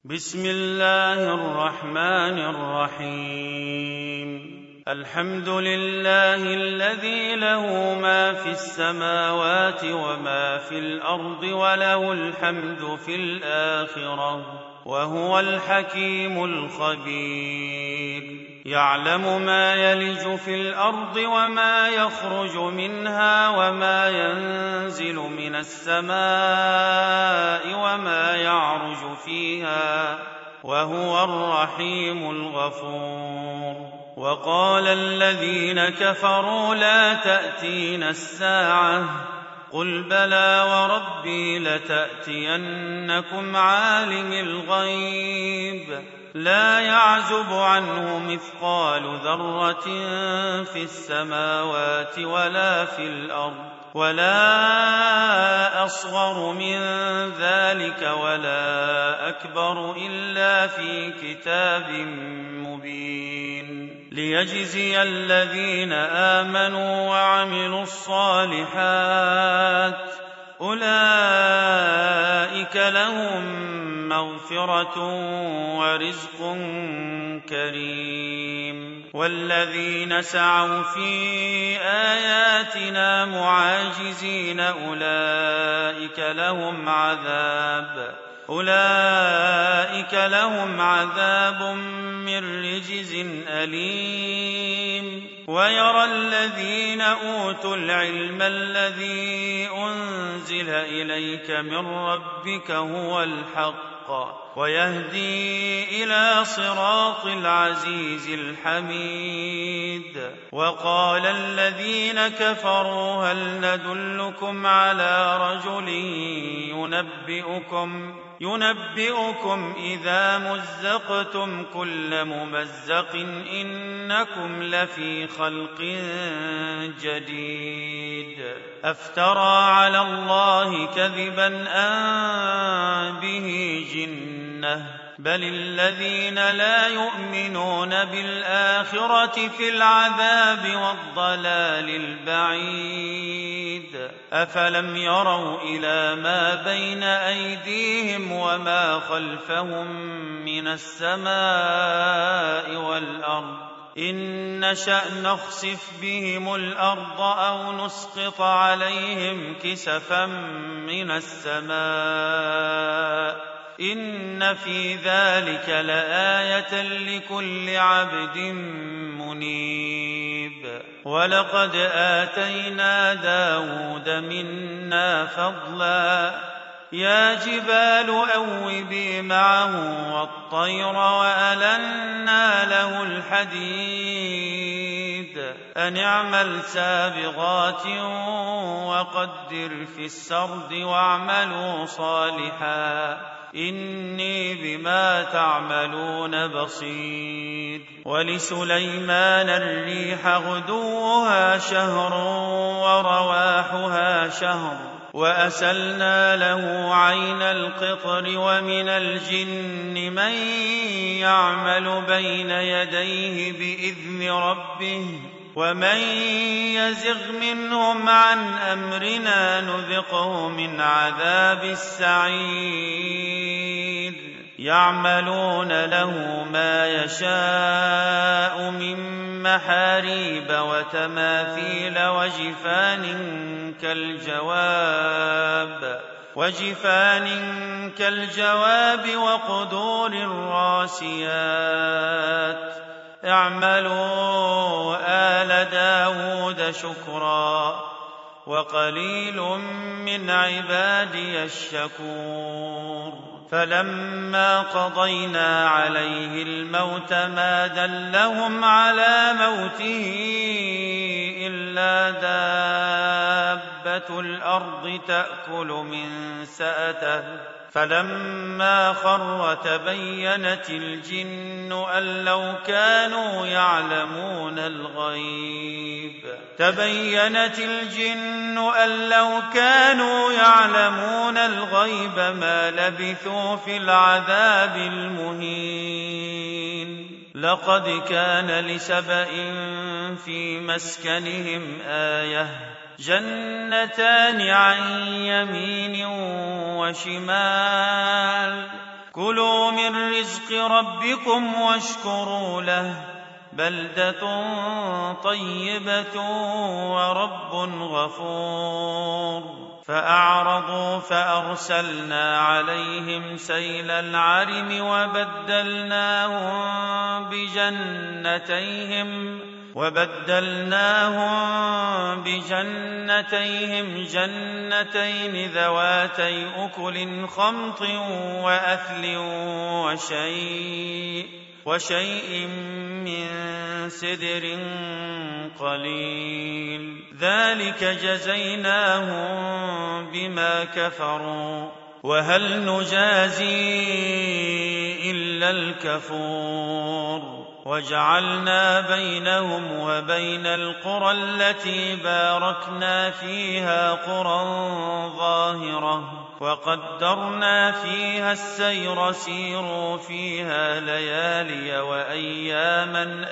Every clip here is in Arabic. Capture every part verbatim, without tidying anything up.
بسم الله الرحمن الرحيم الحمد لله الذي له ما في السماوات وما في الأرض وله الحمد في الآخرة وهو الحكيم الخبير يعلم ما يلج في الأرض وما يخرج منها وما ينزل من السماء وما يعرج فيها وهو الرحيم الغفور وقال الذين كفروا لا تأتينا الساعة قل بلى وربي لتأتينكم عالم الغيب لا يعزب عنه مثقال ذرة في السماوات ولا في الأرض ولا أصغر من ذلك ولا أكبر إلا في كتاب مبين ليجزي الذين آمنوا وعملوا الصالحات أولئك لهم مغفرة ورزق كريم والذين سعوا في آياتنا معاجزين أولئك لهم عذاب أولئك لهم عذاب من رجز أليم ويرى الذين أوتوا العلم الذي أنزل إليك من ربك هو الحق ويهدي إلى صراط العزيز الحميد وقال الذين كفروا هل ندلكم على رجل ينبئكم ينبئكم إذا مزقتم كل ممزق إنكم لفي خلق جديد أفترى على الله كذبا أم به جنة بل الذين لا يؤمنون بالآخرة في العذاب والضلال البعيد أفلم يروا إلى ما بين أيديهم وما خلفهم من السماء والأرض إن نشأ نخسف بهم الأرض أو نسقط عليهم كسفا من السماء إن في ذلك لآية لكل عبد منيب ولقد آتينا داود منا فضلا يا جبال أوبي معه والطير وألنا له الحديد أن اعمل سابغات وقدر في السرد واعملوا صالحا إني بما تعملون بصير ولسليمان الريح غدوها شهر ورواحها شهر وأسلنا له عين القطر ومن الجن من يعمل بين يديه بإذن ربه ومن يزغ منهم عن أمرنا نذقه من عذاب السعير يعملون له ما يشاء من محاريب وتماثيل وجفان كالجواب وجفان كالجواب وقدور الراسيات اعملوا آل داود شكرا وقليل من عبادي الشكور فلما قضينا عليه الموت ما دلهم على موته إلا دابة الأرض تأكل من سأته فلما خر تبينت الجن أن لو كانوا يعلمون الغيب تبينت الجن أن لو كانوا يعلمون الغيب ما لبثوا في العذاب المهين لقد كان لسبإ في مسكنهم آية جنتان عن يمين وشمال كلوا من رزق ربكم واشكروا له بلدة طيبة ورب غفور فأعرضوا فأرسلنا عليهم سيل العرم وبدلناهم بجنتيهم وبدلناهم بجنتيهم جنتين ذواتي أكل خمط وأثل وشيء وشيء من سدر قليل ذلك جزيناهم بما كفروا وهل نجازي إلا الكفور وجعلنا بينهم وبين القرى التي باركنا فيها قرى ظاهرة وقدرنا فيها السير سيروا فيها ليالي وأياما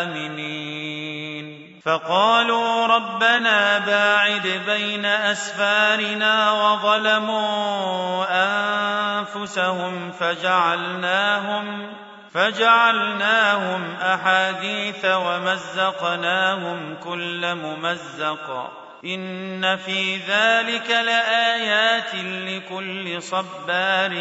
آمنين فقالوا ربنا باعد بين أسفارنا وظلموا أنفسهم فجعلناهم فجعلناهم أحاديث ومزقناهم كل ممزق إن في ذلك لآيات لكل صبار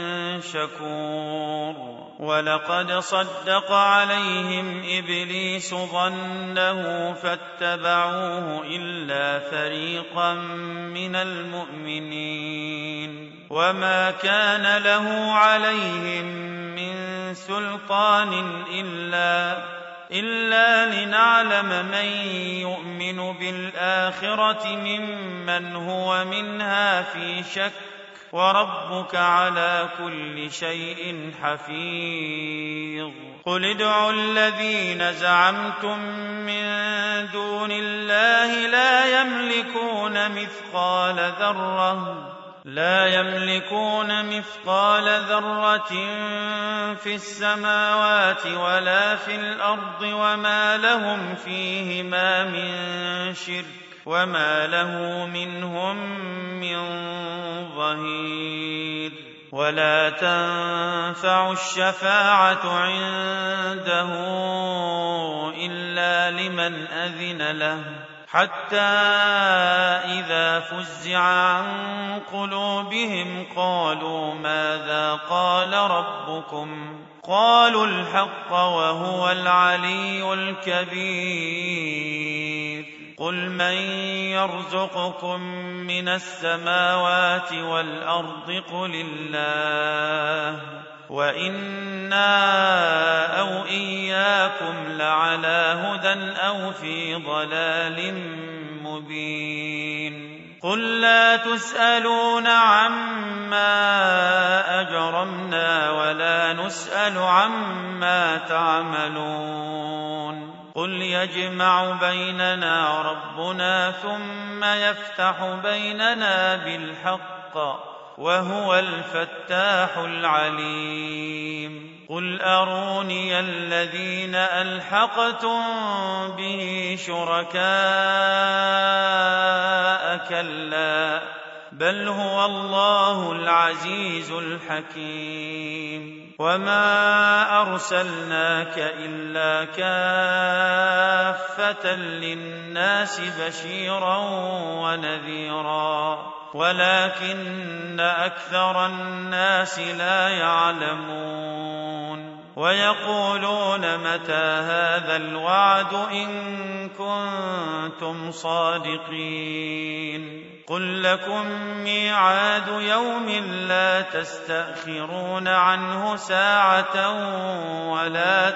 شكور ولقد صدق عليهم إبليس ظنه فاتبعوه إلا فريقا من المؤمنين وما كان له عليهم من سلطان إلا إلا لنعلم من يؤمن بالآخرة ممن هو منها في شك وربك على كل شيء حفيظ قل ادعوا الذين زعمتم من دون الله لا يملكون مثقال ذرة لا يملكون مثقال ذرة في السماوات ولا في الأرض وما لهم فيهما من شرك وما له منهم من ظهير ولا تنفع الشفاعة عنده إلا لمن أذن له حتى إذا فزع عن قلوبهم قالوا ماذا قال ربكم قالوا الحق وهو العلي الكبير قل من يرزقكم من السماوات والأرض قل الله وإنا أو إياكم لعلى هدى أو في ضلال مبين قل لا تسألون عما أجرمنا ولا نسأل عما تعملون قل يجمع بيننا ربنا ثم يفتح بيننا بالحق وهو الفتاح العليم قل أروني الذين ألحقتم به شركاء كلا بل هو الله العزيز الحكيم وما أرسلناك إلا كافة للناس بشيرا ونذيرا ولكن أكثر الناس لا يعلمون ويقولون متى هذا الوعد إن كنتم صادقين قل لكم ميعاد يوم لا تستأخرون عنه ساعة ولا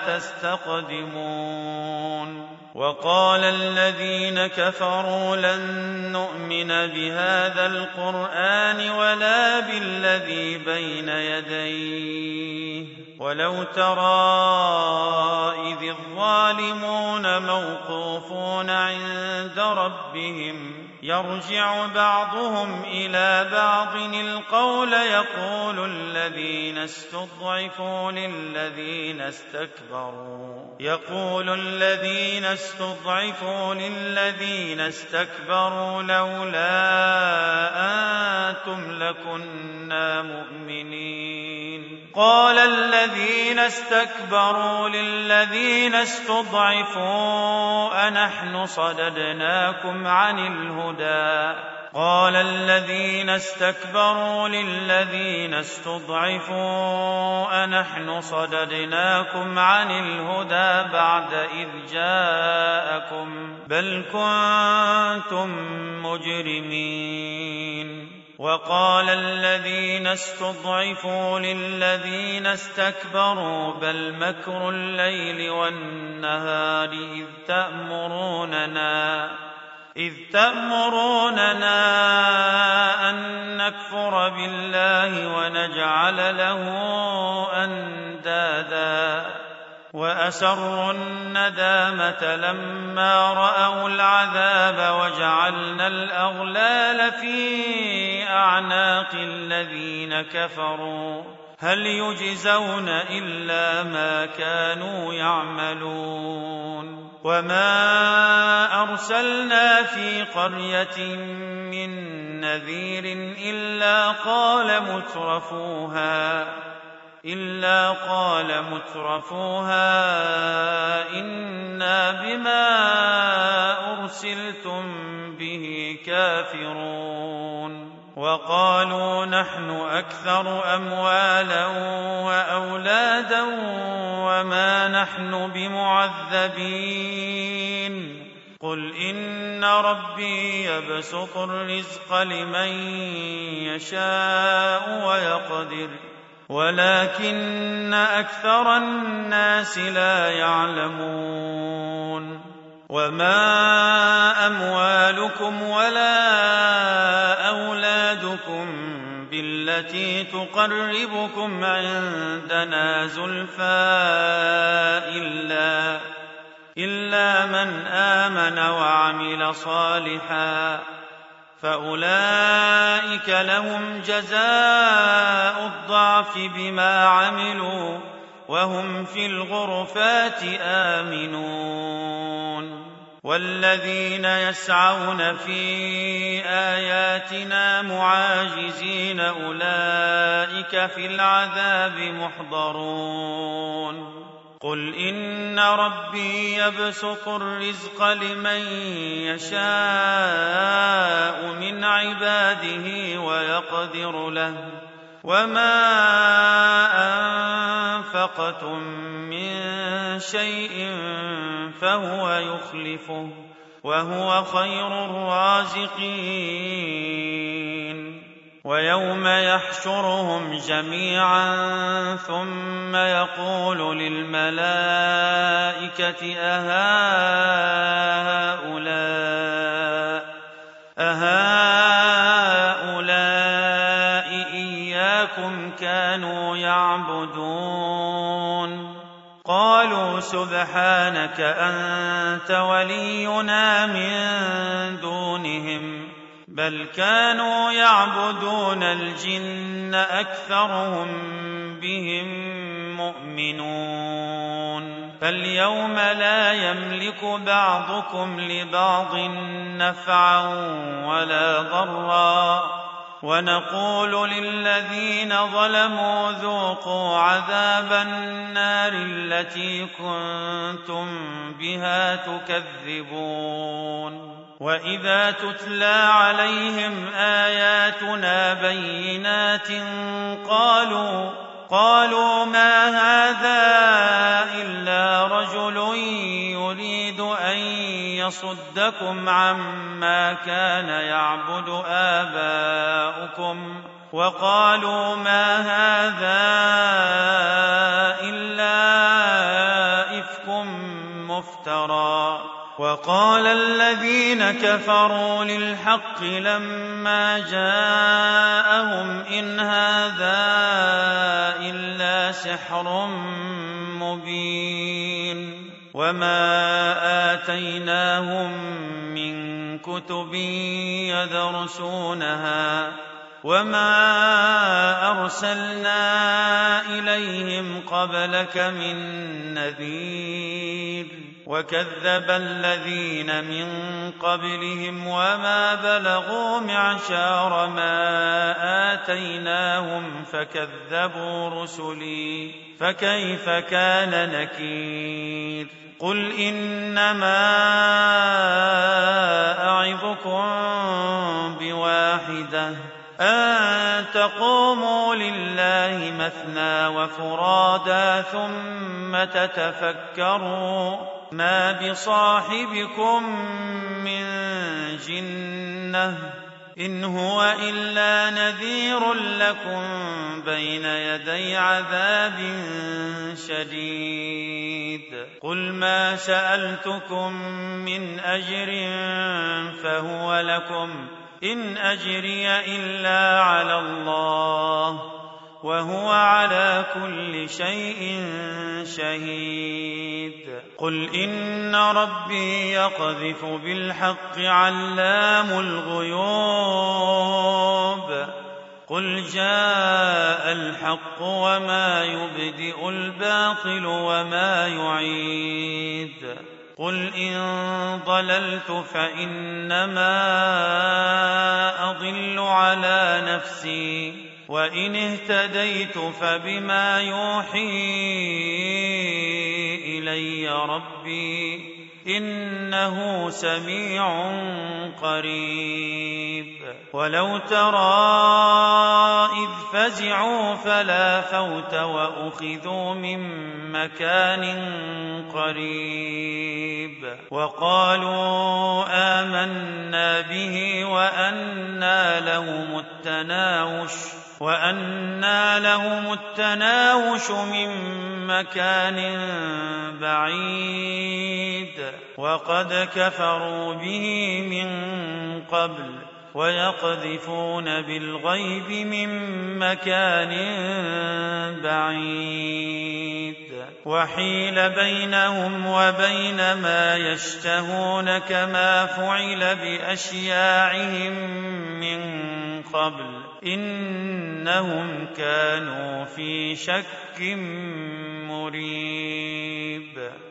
تستقدمون وقال الذين كفروا لن نؤمن بهذا القرآن ولا بالذي بين يديه ولو ترى إذ الظالمون موقوفون عند ربهم يرجع بعضهم إلى بعض القول يقول الذين استضعفوا للذين استكبروا يقول الذين استضعفوا للذين استكبروا لولا أنتم لكنا مؤمنين قال الذين استكبروا للذين استضعفوا أنحن صددناكم عن الهدى قال الذين استكبروا للذين استضعفوا أنحن صددناكم عن الهدى بعد إذ جاءكم بل كنتم مجرمين وقال الذين استضعفوا للذين استكبروا بل مكر الليل والنهار إذ تأمروننا إذ تأمروننا أن نكفر بالله ونجعل له أندادا وأسروا الندامة لما رأوا العذاب وجعلنا الأغلال في أعناق الذين كفروا هل يجزون إلا ما كانوا يعملون وما أرسلنا في قرية من نذير إلا قال مترفوها إلا قال مترفوها إنا بما أرسلتم به كافرون وقالوا نحن أكثر أموالا وأولادا وما نحن بمعذبين قل إن ربي يبسط الرزق لمن يشاء ويقدر ولكن أكثر الناس لا يعلمون وما أموالكم ولا أولادكم بالتي تقربكم عندنا زلفى إلا, إلا من آمن وعمل صالحا فأولئك لهم جزاء الضعف بما عملوا وهم في الغرفات آمنون والذين يسعون في آياتنا معاجزين أولئك في العذاب محضرون قل إن ربي يبسط الرزق لمن يشاء من عباده ويقدر له وما أنفقتم من شيء فهو يخلفه وهو خير الرازقين ويوم يحشرهم جميعا ثم يقول للملائكة أهؤلاء أهؤلاء إياكم كانوا يعبدون قالوا سبحانك أنت ولينا من دونهم بل كانوا يعبدون الجن أكثرهم بهم مؤمنون فاليوم لا يملك بعضكم لبعض نفعا ولا ضرا ونقول للذين ظلموا ذوقوا عذاب النار التي كنتم بها تكذبون وإذا تتلى عليهم آياتنا بينات قالوا قالوا ما هذا إلا رجل يريد أن يصدكم عما كان يعبد آباؤكم وقالوا ما هذا إلا إفك مفترى وقال الذين كفروا للحق لما جاءهم إن هذا إلا سحر مبين وما آتيناهم من كتب يدرسونها وما أرسلنا إليهم قبلك من نذير وكذب الذين من قبلهم وما بلغوا معشار ما آتيناهم فكذبوا رسلي فكيف كان نكير قل إنما أعظكم بواحدة أن تقوموا لله مثنى وفرادا ثم تتفكروا ما بصاحبكم من جنة إن هو إلا نذير لكم بين يدي عذاب شديد قل ما سألتكم من أجر فهو لكم إن أجري إلا على الله وهو على كل شيء شهيد قل إن ربي يقذف بالحق علام الغيوب قل جاء الحق وما يبدئ الباطل وما يعيد قل إن ضللت فإنما أضل على نفسي وإن اهتديت فبما يوحي إلي ربي إنه سميع قريب ولو ترى إذ فزعوا فلا فوت وأخذوا من مكان قريب وقالوا آمنا به وأنى لهم التناوش وأنى لهم التناوش من مكان بعيد وقد كفروا به من قبل ويقذفون بالغيب من مكان بعيد وحيل بينهم وبين ما يشتهون كما فعل بأشياعهم من قبل إنهم كانوا في شك مريب